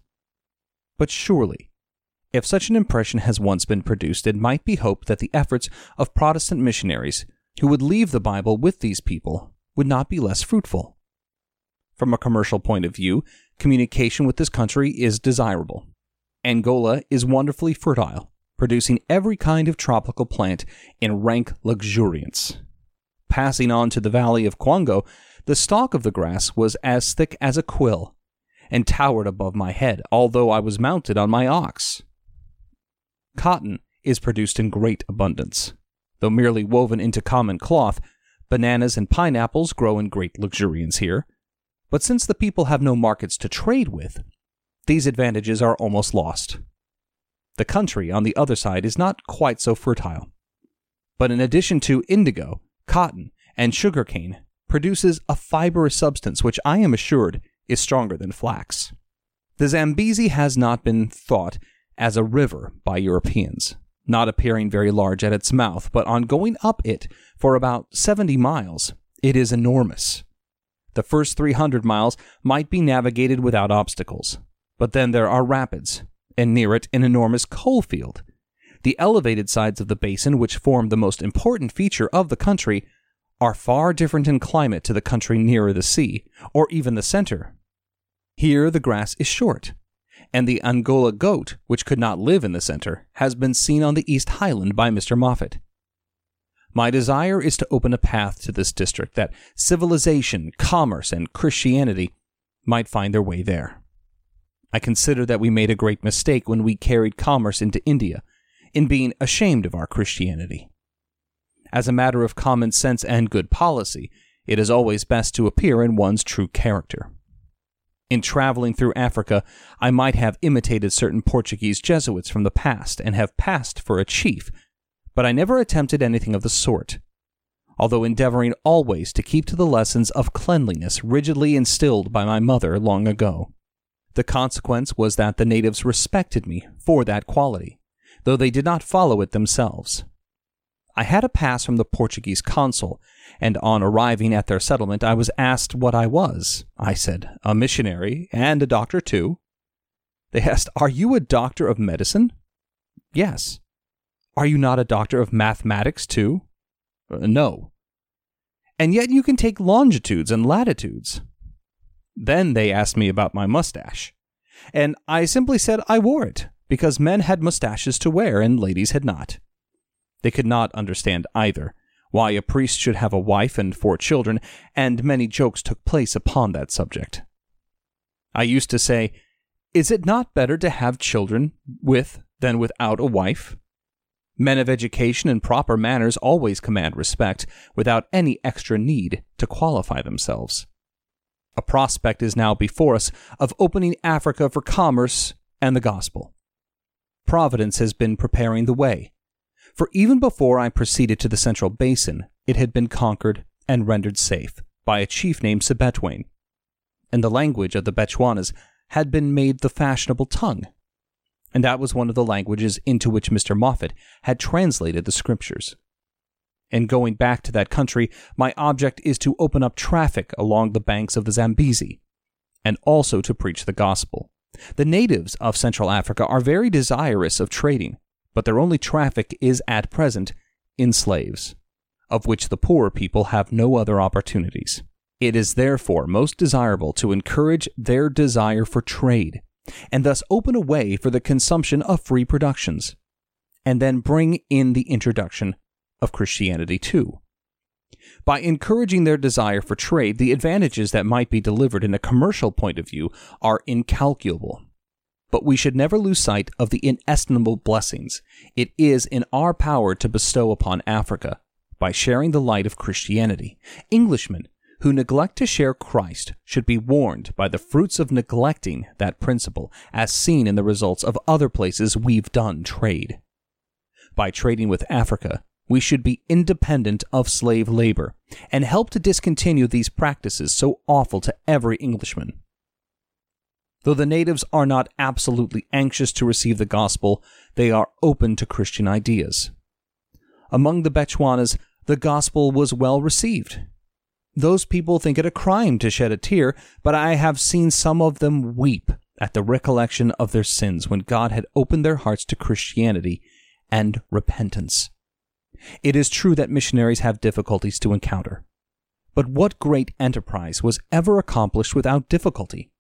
But surely, if such an impression has once been produced, it might be hoped that the efforts of Protestant missionaries who would leave the Bible with these people would not be less fruitful. From a commercial point of view, communication with this country is desirable. Angola is wonderfully fertile, producing every kind of tropical plant in rank luxuriance. Passing on to the valley of Kwango, the stalk of the grass was as thick as a quill, and towered above my head, although I was mounted on my ox. Cotton is produced in great abundance. Though merely woven into common cloth, bananas and pineapples grow in great luxuriance here. But since the people have no markets to trade with, these advantages are almost lost. The country, on the other side, is not quite so fertile. But in addition to indigo, cotton, and sugarcane, produces a fibrous substance which I am assured is stronger than flax. The Zambezi has not been thought as a river by Europeans, not appearing very large at its mouth, but on going up it for about 70 miles, it is enormous. The first 300 miles might be navigated without obstacles, but then there are rapids, and near it an enormous coal field. The elevated sides of the basin, which form the most important feature of the country, are far different in climate to the country nearer the sea, or even the center. Here the grass is short, and the Angola goat, which could not live in the center, has been seen on the East Highland by Mr. Moffat. My desire is to open a path to this district that civilization, commerce, and Christianity might find their way there. I consider that we made a great mistake when we carried commerce into India, in being ashamed of our Christianity. As a matter of common sense and good policy, it is always best to appear in one's true character. In traveling through Africa, I might have imitated certain Portuguese Jesuits from the past and have passed for a chief, but I never attempted anything of the sort, although endeavoring always to keep to the lessons of cleanliness rigidly instilled by my mother long ago. The consequence was that the natives respected me for that quality, though they did not follow it themselves. I had a pass from the Portuguese consul, and on arriving at their settlement I was asked what I was. I said, a missionary, and a doctor too. They asked, are you a doctor of medicine? Yes. Are you not a doctor of mathematics too? No. And yet you can take longitudes and latitudes. Then they asked me about my mustache, and I simply said I wore it, because men had mustaches to wear and ladies had not. They could not understand either why a priest should have a wife and 4 children, and many jokes took place upon that subject. I used to say, is it not better to have children with than without a wife? Men of education and proper manners always command respect, without any extra need to qualify themselves. A prospect is now before us of opening Africa for commerce and the gospel. Providence has been preparing the way, for even before I proceeded to the Central Basin, it had been conquered and rendered safe by a chief named Sebetwain. In the language of the Bechuanas, had been made the fashionable tongue, and that was one of the languages into which Mr. Moffat had translated the scriptures. In going back to that country, my object is to open up traffic along the banks of the Zambezi, and also to preach the gospel. The natives of Central Africa are very desirous of trading, but their only traffic is at present in slaves, of which the poorer people have no other opportunities. It is therefore most desirable to encourage their desire for trade, and thus open a way for the consumption of free productions, and then bring in the introduction of Christianity too. By encouraging their desire for trade, the advantages that might be delivered in a commercial point of view are incalculable. But we should never lose sight of the inestimable blessings it is in our power to bestow upon Africa by sharing the light of Christianity. Englishmen who neglect to share Christ should be warned by the fruits of neglecting that principle, as seen in the results of other places we've done trade. By trading with Africa, we should be independent of slave labor and help to discontinue these practices so awful to every Englishman. Though the natives are not absolutely anxious to receive the gospel, they are open to Christian ideas. Among the Bechuanas, the gospel was well received. Those people think it a crime to shed a tear, but I have seen some of them weep at the recollection of their sins when God had opened their hearts to Christianity and repentance. It is true that missionaries have difficulties to encounter, but what great enterprise was ever accomplished without difficulty?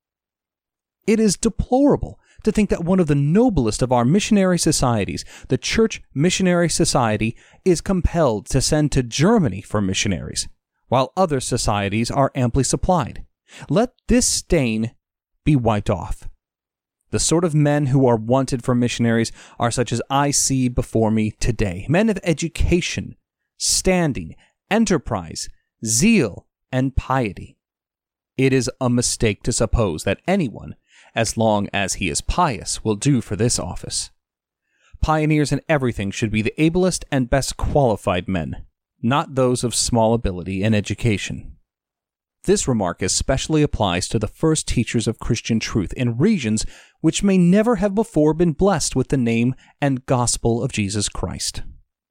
It is deplorable to think that one of the noblest of our missionary societies, the Church Missionary Society, is compelled to send to Germany for missionaries, while other societies are amply supplied. Let this stain be wiped off. The sort of men who are wanted for missionaries are such as I see before me today, men of education, standing, enterprise, zeal, and piety. It is a mistake to suppose that anyone, as long as he is pious, will do for this office. Pioneers in everything should be the ablest and best qualified men, not those of small ability and education. This remark especially applies to the first teachers of Christian truth in regions which may never have before been blessed with the name and gospel of Jesus Christ.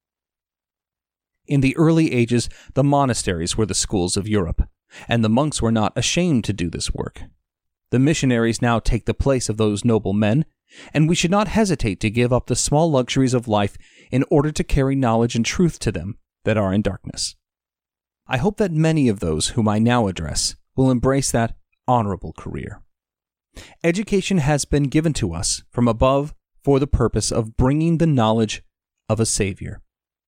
In the early ages, the monasteries were the schools of Europe, and the monks were not ashamed to do this work. The missionaries now take the place of those noble men, and we should not hesitate to give up the small luxuries of life in order to carry knowledge and truth to them that are in darkness. I hope that many of those whom I now address will embrace that honorable career. Education has been given to us from above for the purpose of bringing the knowledge of a Savior.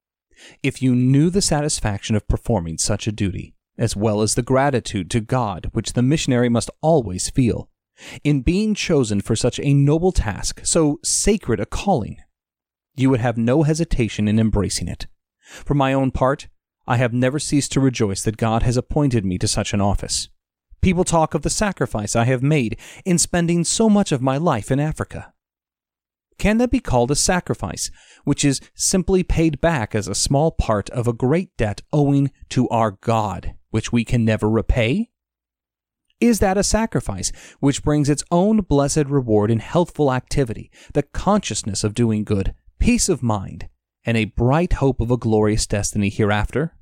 If you knew the satisfaction of performing such a duty, as well as the gratitude to God which the missionary must always feel, in being chosen for such a noble task, so sacred a calling, you would have no hesitation in embracing it. For my own part, I have never ceased to rejoice that God has appointed me to such an office. People talk of the sacrifice I have made in spending so much of my life in Africa. Can that be called a sacrifice, which is simply paid back as a small part of a great debt owing to our God, which we can never repay? Is that a sacrifice which brings its own blessed reward in healthful activity, the consciousness of doing good, peace of mind, and a bright hope of a glorious destiny hereafter?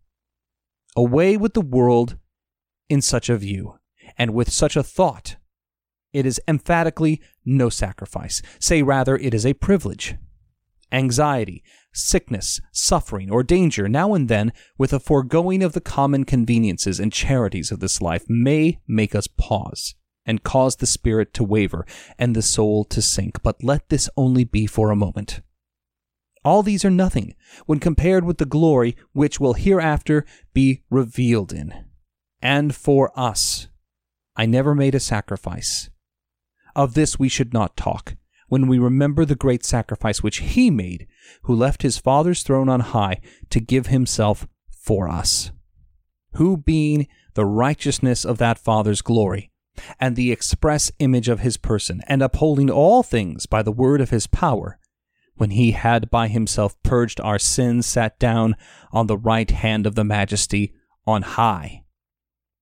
Away with the world in such a view, and with such a thought. It is emphatically no sacrifice. Say rather, it is a privilege. Anxiety, sickness, suffering, or danger now and then, with a foregoing of the common conveniences and charities of this life, may make us pause, and cause the spirit to waver, and the soul to sink. But let this only be for a moment. All these are nothing when compared with the glory which will hereafter be revealed in. And for us, I never made a sacrifice. Of this we should not talk, when we remember the great sacrifice which he made, who left his Father's throne on high to give himself for us, who being the righteousness of that Father's glory, and the express image of his person, and upholding all things by the word of his power, when he had by himself purged our sins, sat down on the right hand of the Majesty on high.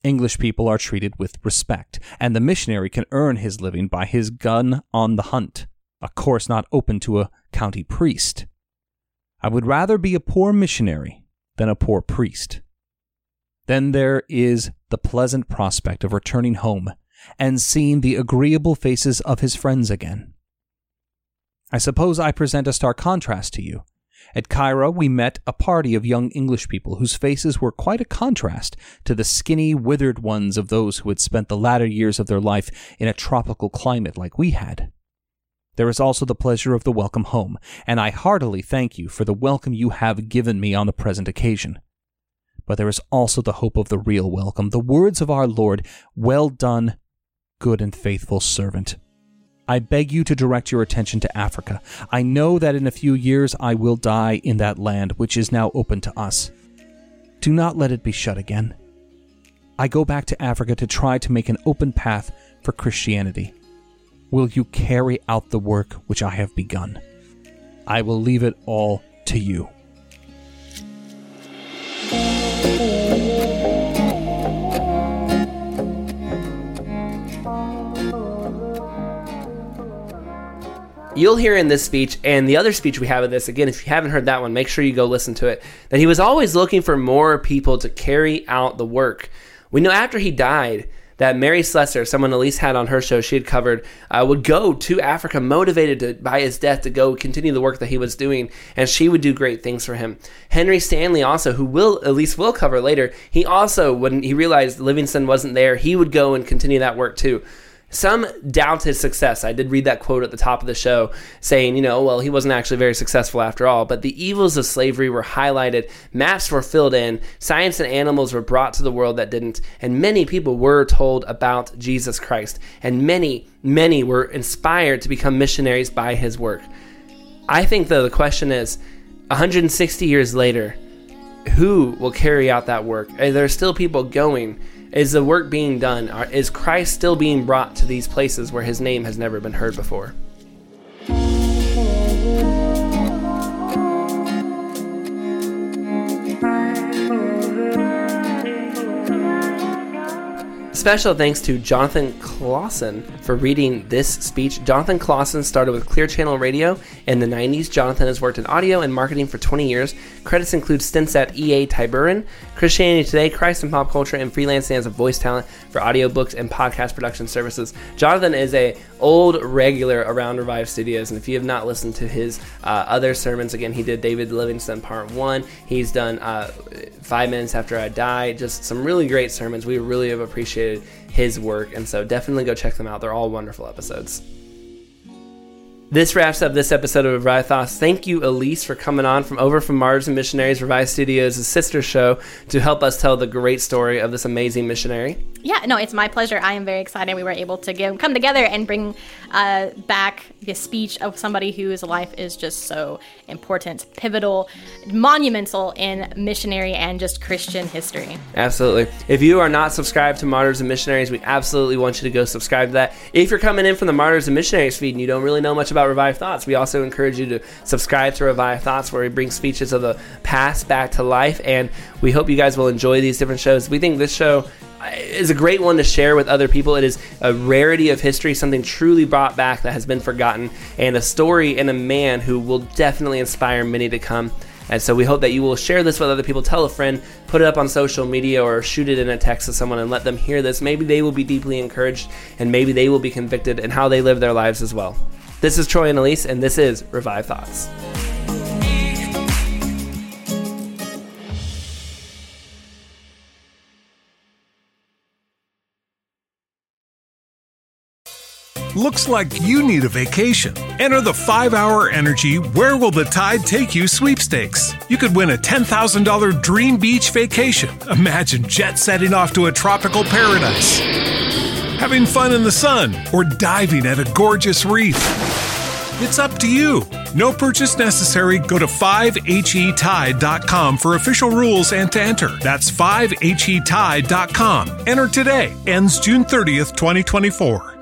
English people are treated with respect, and the missionary can earn his living by his gun on the hunt, a course not open to a county priest. I would rather be a poor missionary than a poor priest. Then there is the pleasant prospect of returning home and seeing the agreeable faces of his friends again. I suppose I present a stark contrast to you. At Cairo, we met a party of young English people whose faces were quite a contrast to the skinny, withered ones of those who had spent the latter years of their life in a tropical climate like we had. There is also the pleasure of the welcome home, and I heartily thank you for the welcome you have given me on the present occasion. But there is also the hope of the real welcome, the words of our Lord, "Well done, good and faithful servant." I beg you to direct your attention to Africa. I know that in a few years I will die in that land which is now open to us. Do not let it be shut again. I go back to Africa to try to make an open path for Christianity. Will you carry out the work which I have begun? I will leave it all to you. You'll hear in this speech and the other speech we have of this, again, if you haven't heard that one, make sure you go listen to it, that he was always looking for more people to carry out the work. We know after he died that Mary Slessor, someone Elise had on her show she had covered, would go to Africa motivated by his death to go continue the work that he was doing, and she would do great things for him. Henry Stanley also, who Elise will cover later, he also, when he realized Livingstone wasn't there, he would go and continue that work too. Some doubt his success. I did read that quote at the top of the show saying, well, he wasn't actually very successful after all. But the evils of slavery were highlighted, maps were filled in, science and animals were brought to the world that didn't, and many people were told about Jesus Christ. And many, many were inspired to become missionaries by his work. I think, though, the question is, 160 years later, who will carry out that work? Are there still people going? Is the work being done? Is Christ still being brought to these places where his name has never been heard before? Special thanks to Jonathan Clausen for reading this speech. Jonathan Clausen started with Clear Channel Radio in the 90s. Jonathan has worked in audio and marketing for 20 years. Credits include stints at EA Tiburon, Christianity Today, Christ and Pop Culture, and freelancing as a voice talent for audiobooks and podcast production services. Jonathan is a old regular around Revive Studios, and if you have not listened to his other sermons, again, he did David Livingstone Part 1. He's done 5 Minutes After I Die, just some really great sermons. We really have appreciated his work, and so definitely go check them out. They're all wonderful episodes. This wraps up this episode of Revive Thoughts. Thank you, Elise, for coming on from Martyrs and Missionaries, Revive Studios' sister show, to help us tell the great story of this amazing missionary. Yeah, no, it's my pleasure. I am very excited we were able to come together and bring back the speech of somebody whose life is just so important, pivotal, monumental in missionary and just Christian history. Absolutely. If you are not subscribed to Martyrs and Missionaries, we absolutely want you to go subscribe to that. If you're coming in from the Martyrs and Missionaries feed and you don't really know much about Revive Thoughts, we also encourage you to subscribe to Revive Thoughts, where we bring speeches of the past back to life, and we hope you guys will enjoy these different shows. We think this show is a great one to share with other people. It is a rarity of history, something truly brought back that has been forgotten, and a story and a man who will definitely inspire many to come. And so we hope that you will share this with other people. Tell a friend, put it up on social media, or shoot it in a text to someone and let them hear this. Maybe they will be deeply encouraged, and maybe they will be convicted in how they live their lives as well. This is Troy and Elise, and this is Revive Thoughts. Looks like you need a vacation. Enter the 5-Hour Energy Where Will the Tide Take You sweepstakes. You could win a $10,000 dream beach vacation. Imagine jet setting off to a tropical paradise, having fun in the sun, or diving at a gorgeous reef. It's up to you. No purchase necessary. Go to 5HETide.com for official rules and to enter. That's 5HETide.com. Enter today. Ends June 30th, 2024.